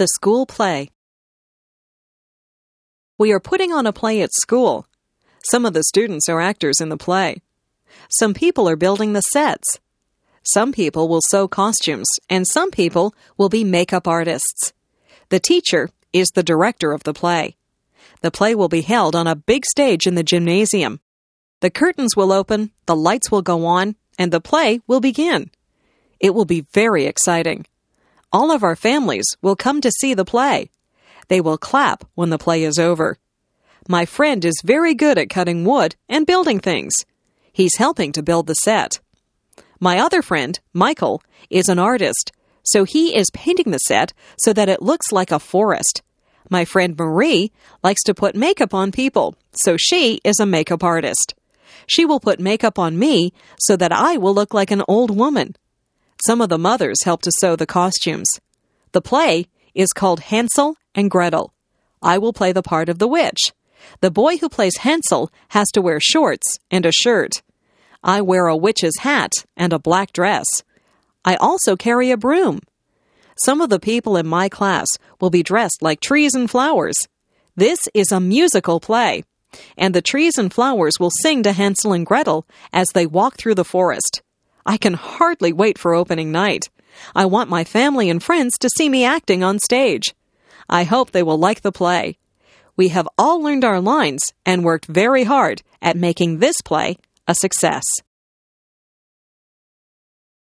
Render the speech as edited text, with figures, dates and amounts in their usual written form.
The school play. We are putting on a play at school. Some of the students are actors in the play. Some people are building the sets. Some people will sew costumes, and some people will be makeup artists. The teacher is the director of the play. The play will be held on a big stage in the gymnasium. The curtains will open, the lights will go on, and the play will begin. It will be very exciting. All of our families will come to see the play. They will clap when the play is over. My friend is very good at cutting wood and building things. He's helping to build the set. My other friend, Michael, is an artist, so he is painting the set so that it looks like a forest. My friend Marie likes to put makeup on people, so she is a makeup artist. She will put makeup on me so that I will look like an old woman. Some of the mothers help to sew the costumes. The play is called Hansel and Gretel. I will play the part of the witch. The boy who plays Hansel has to wear shorts and a shirt. I wear a witch's hat and a black dress. I also carry a broom. Some of the people in my class will be dressed like trees and flowers. This is a musical play, and the trees and flowers will sing to Hansel and Gretel as they walk through the forest. I can hardly wait for opening night. I want my family and friends to see me acting on stage. I hope they will like the play. We have all learned our lines and worked very hard at making this play a success.